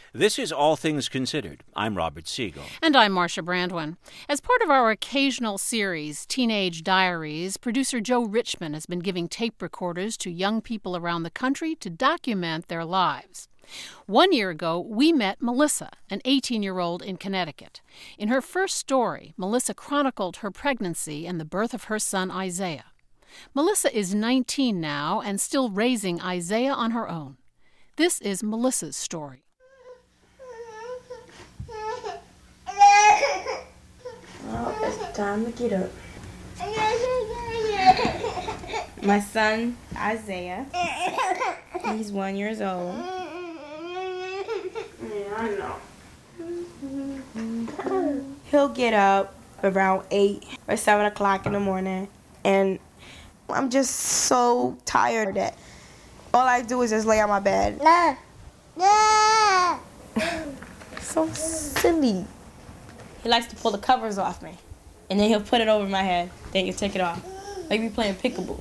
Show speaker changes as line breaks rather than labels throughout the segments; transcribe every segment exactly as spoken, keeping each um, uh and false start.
This is All Things Considered. I'm Robert Siegel.
And I'm Marcia Brandwin. As part of our occasional series, Teenage Diaries, producer Joe Richman has been giving tape recorders to young people around the country to document their lives. One year ago, we met Melissa, an eighteen-year-old in Connecticut. In her first story, Melissa chronicled her pregnancy and the birth of her son, Isaiah. Melissa is nineteen now and still raising Isaiah on her own. This is Melissa's story.
Well, it's time to get up. My son, Isaiah, he's one years old. Yeah, I know. He'll get up around eight or seven o'clock in the morning, and I'm just so tired that all I do is just lay on my bed. So silly. He likes to pull the covers off me, and then he'll put it over my head. Then he'll take it off, like we playing peekaboo.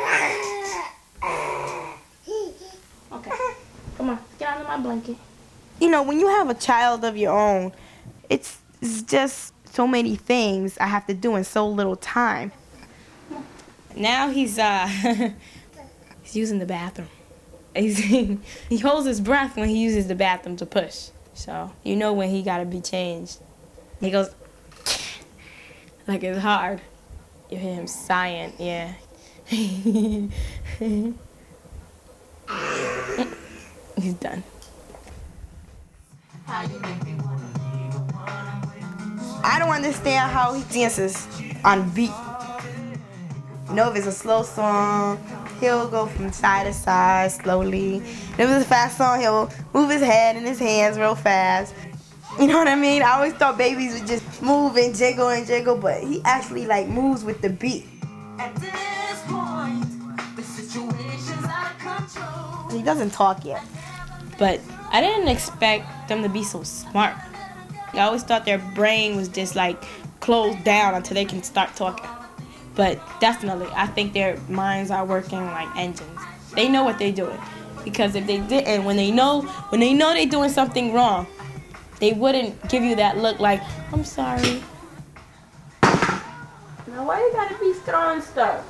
Okay, come on, get under my blanket. You know, when you have a child of your own, it's, it's just so many things I have to do in so little time. Now he's uh, he's using the bathroom. He's, he holds his breath when he uses the bathroom to push. So you know when he gotta be changed. He goes like it's hard. You hear him sighing, yeah. He's done. I don't understand how he dances on beat. You know, if it's a slow song, he'll go from side to side slowly. If it's a fast song, he'll move his head and his hands real fast. You know what I mean? I always thought babies would just move and jiggle and jiggle, but he actually like moves with the beat. At this point, the situation's out of control. He doesn't talk yet. But I didn't expect them to be so smart. I always thought their brain was just like closed down until they can start talking. But definitely, I think their minds are working like engines. They know what they're doing. Because if they didn't, when they know when they know they're doing something wrong, they wouldn't give you that look like, I'm sorry. Now why you gotta be throwing stuff?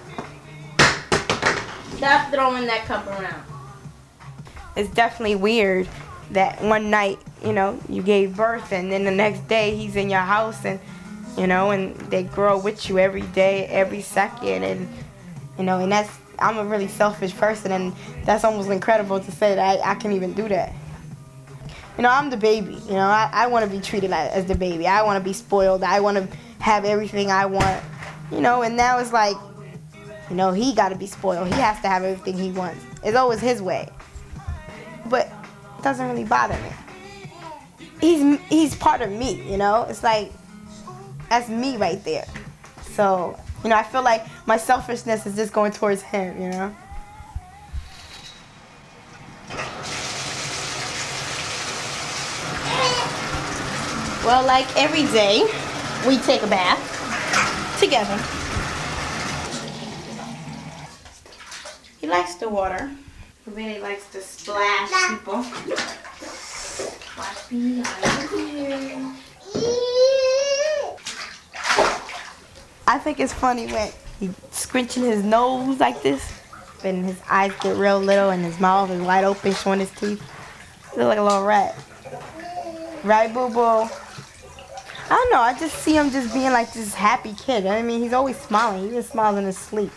Stop throwing that cup around. It's definitely weird that one night, you know, you gave birth and then the next day he's in your house and, you know, and they grow with you every day, every second. And, you know, and that's, I'm a really selfish person and that's almost incredible to say that I, I can even do that. You know, I'm the baby. You know, I, I want to be treated as the baby. I want to be spoiled. I want to have everything I want. You know, and now it's like, you know, he got to be spoiled. He has to have everything he wants. It's always his way. But it doesn't really bother me. He's he's part of me, you know? It's like, that's me right there. So, you know, I feel like my selfishness is just going towards him, you know? Well, like every day, we take a bath together. He likes the water. He really likes to splash people. Watch me out here. I think it's funny when he's scrunching his nose like this, and his eyes get real little, and his mouth is wide open, showing his teeth. He looks like a little rat. Right, boo-boo? I don't know, I just see him just being like this happy kid. I mean, he's always smiling. He just smiles in his sleep.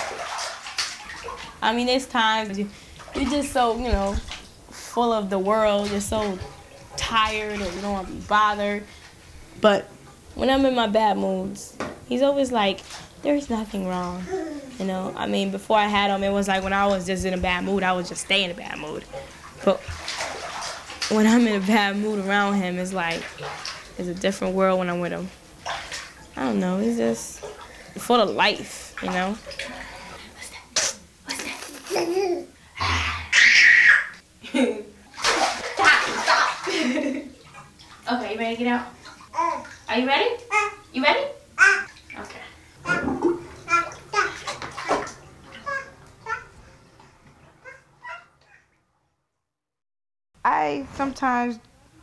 I mean, there's times you, you're just so, you know, full of the world. You're so tired or you don't want to be bothered. But when I'm in my bad moods, he's always like, there's nothing wrong. You know, I mean, before I had him, it was like when I was just in a bad mood, I would just stay in a bad mood. But when I'm in a bad mood around him, it's like, it's a different world when I'm with him. I don't know, he's just full of life, you know? What's that? What's that? Stop, stop. Okay, you ready to get out? Are you ready? You ready? Okay. I sometimes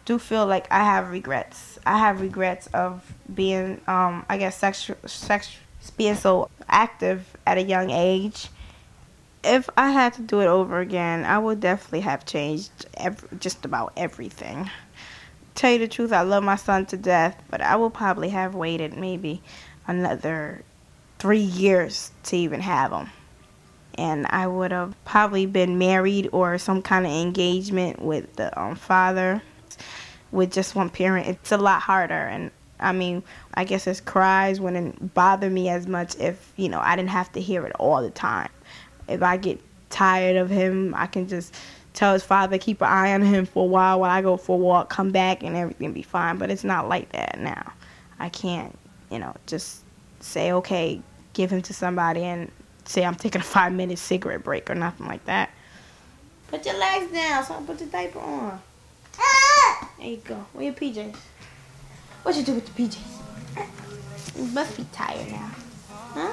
do feel like I have regrets. I have regrets of being, um, I guess, sexual, sex, being so active at a young age. If I had to do it over again, I would definitely have changed every, just about everything. Tell you the truth, I love my son to death, but I will probably have waited maybe another three years to even have him. And I would have probably been married or some kind of engagement with the um, father. With just one parent, it's a lot harder. And I mean, I guess his cries wouldn't bother me as much if, you know, I didn't have to hear it all the time. If I get tired of him, I can just tell his father, keep an eye on him for a while while I go for a walk, come back, and everything be fine. But it's not like that now. I can't, you know, just say, okay, give him to somebody and say I'm taking a five-minute cigarette break or nothing like that. Put your legs down so I put the diaper on. There you go. Where your P Js? What you do with the P Js? You must be tired now. Huh?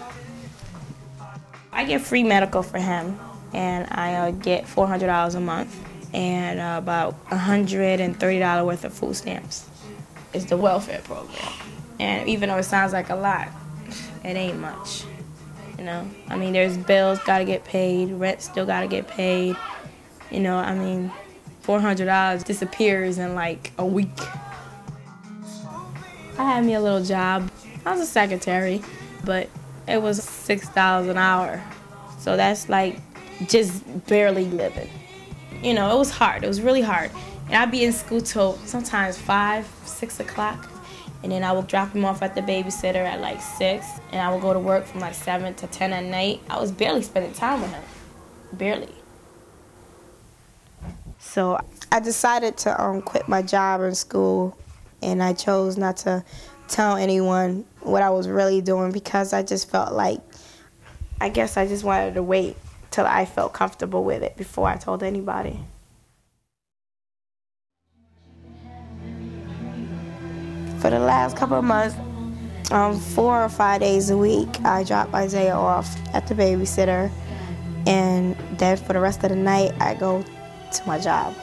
I get free medical for him, and I uh, get four hundred dollars a month and uh, about one hundred thirty dollars worth of food stamps. It's the welfare program. And even though it sounds like a lot, it ain't much. You know, I mean, there's bills gotta get paid, rent still gotta get paid. You know, I mean, four hundred dollars disappears in like a week. I had me a little job. I was a secretary, but it was six dollars an hour. So that's like just barely living. You know, it was hard. It was really hard. And I'd be in school till sometimes five, six o'clock. And then I would drop him off at the babysitter at like six. And I would go to work from like seven to ten at night. I was barely spending time with him. Barely. So I decided to um, quit my job in school. And I chose not to tell anyone what I was really doing because I just felt like, I guess I just wanted to wait till I felt comfortable with it before I told anybody. For the last couple of months, um, four or five days a week, I drop Isaiah off at the babysitter, and then for the rest of the night, I go to my job.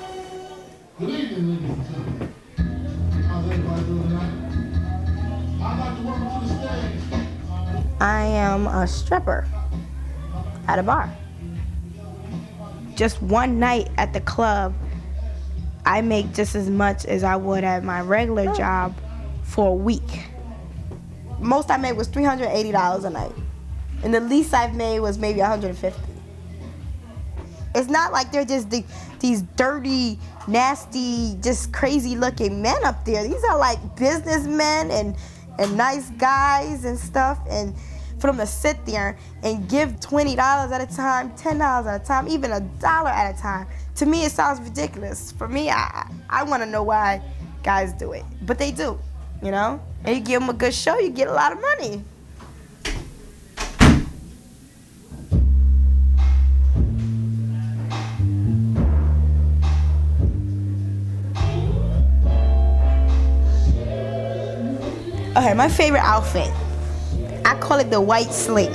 I am a stripper at a bar. Just one night at the club, I make just as much as I would at my regular job for a week. Most I made was three hundred eighty dollars a night. And the least I've made was maybe one hundred fifty dollars. It's not like they're just the, these dirty, nasty, just crazy looking men up there. These are like businessmen and, and nice guys and stuff. And for them to sit there and give twenty dollars at a time, ten dollars at a time, even a dollar at a time, to me it sounds ridiculous. For me, I, I want to know why guys do it. But they do. You know, and you give them a good show, you get a lot of money. Okay, my favorite outfit, I call it the white slink.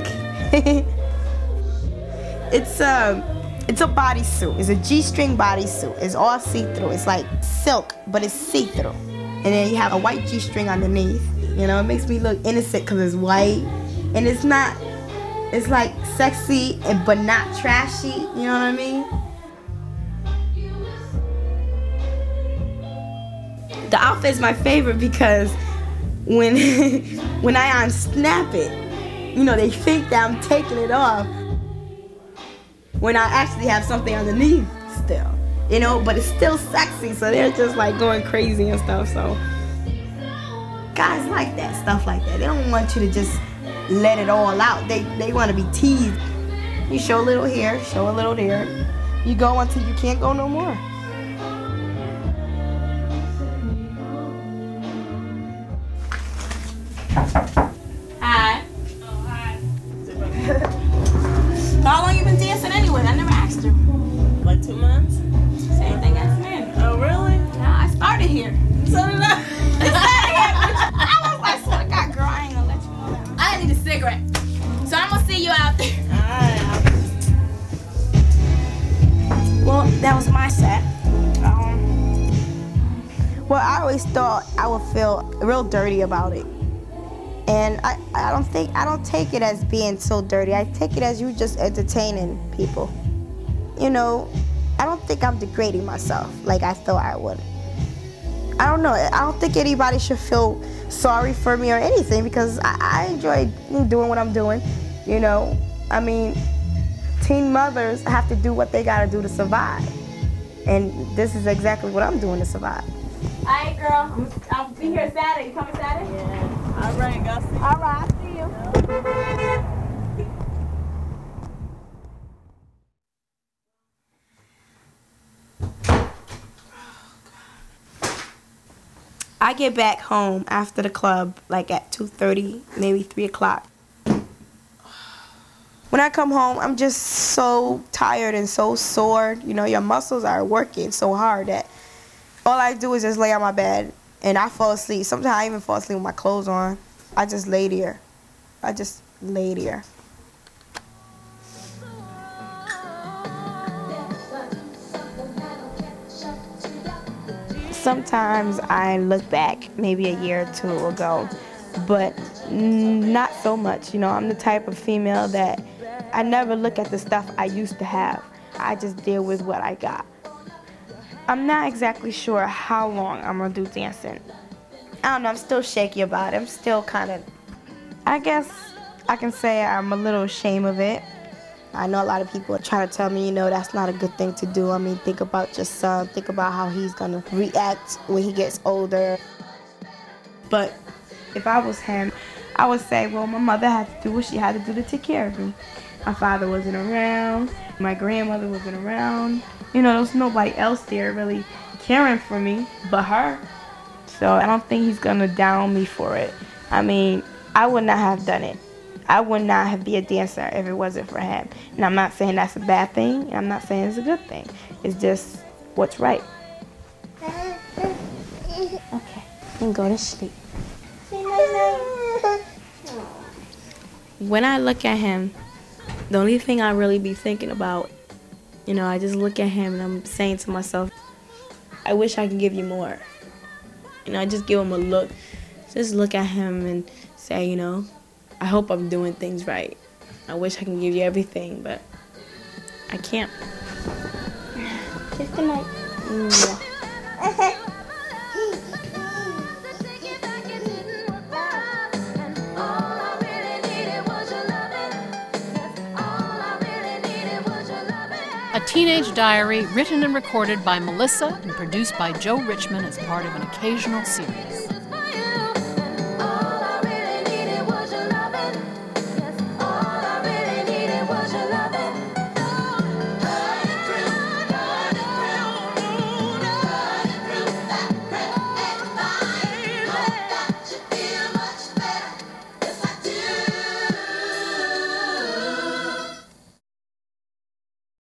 It's a, it's a bodysuit. It's a G-string bodysuit. It's all see-through. It's like silk, but it's see-through. And then you have a white G-string underneath. You know, it makes me look innocent because it's white. And it's not, it's like sexy and but not trashy. You know what I mean? The outfit is my favorite because when, when I unsnap it, you know, they think that I'm taking it off when I actually have something underneath still. You know, but it's still sexy, so they're just like going crazy and stuff. So guys like that, stuff like that. They don't want you to just let it all out. They they want to be teased. You show a little here, show a little there. You go until you can't go no more. Hi.
Oh, hi.
How long you been dancing anyway? I never asked you.
Like two months?
Same thing as me.
Oh, really?
Yeah, I started here.
So did I.
I started here, but I was like, swear to God, girl, I ain't gonna let you know that. I need a cigarette. So I'm gonna see you out there.
Alright.
Well, that was my set. Um, Well, I always thought I would feel real dirty about it. And I, I don't think, I don't take it as being so dirty. I take it as you just entertaining people. You know, I don't think I'm degrading myself like I thought I would. I don't know, I don't think anybody should feel sorry for me or anything because I, I enjoy doing what I'm doing, you know. I mean, teen mothers have to do what they gotta do to survive. And this is exactly what I'm doing to survive.
All right, girl, I'm, I'll be here Saturday. You coming Saturday?
Yeah. All right, go see you.
All right, I'll see you.
I get back home after the club like at two thirty, maybe three o'clock. When I come home, I'm just so tired and so sore. You know, your muscles are working so hard that all I do is just lay on my bed and I fall asleep. Sometimes I even fall asleep with my clothes on. I just lay there. I just lay there. Sometimes I look back maybe a year or two ago, but not so much. You know, I'm the type of female that I never look at the stuff I used to have. I just deal with what I got. I'm not exactly sure how long I'm gonna do dancing. I don't know, I'm still shaky about it. I'm still kind of, I guess I can say I'm a little ashamed of it. I know a lot of people are trying to tell me, you know, that's not a good thing to do. I mean, think about your son. Think about how he's gonna react when he gets older. But if I was him, I would say, well, my mother had to do what she had to do to take care of me. My father wasn't around. My grandmother wasn't around. You know, there was nobody else there really caring for me but her. So I don't think he's gonna down me for it. I mean, I would not have done it. I would not have been a dancer if it wasn't for him. And I'm not saying that's a bad thing. And I'm not saying it's a good thing. It's just what's right. Okay, and go to sleep. When I look at him, the only thing I really be thinking about, you know, I just look at him and I'm saying to myself, I wish I could give you more. You know, I just give him a look. Just look at him and say, you know, I hope I'm doing things right. I wish I can give you everything, but I can't. Kiss the night. Yeah.
A Teenage Diary written and recorded by Melissa and produced by Joe Richmond as part of an occasional series.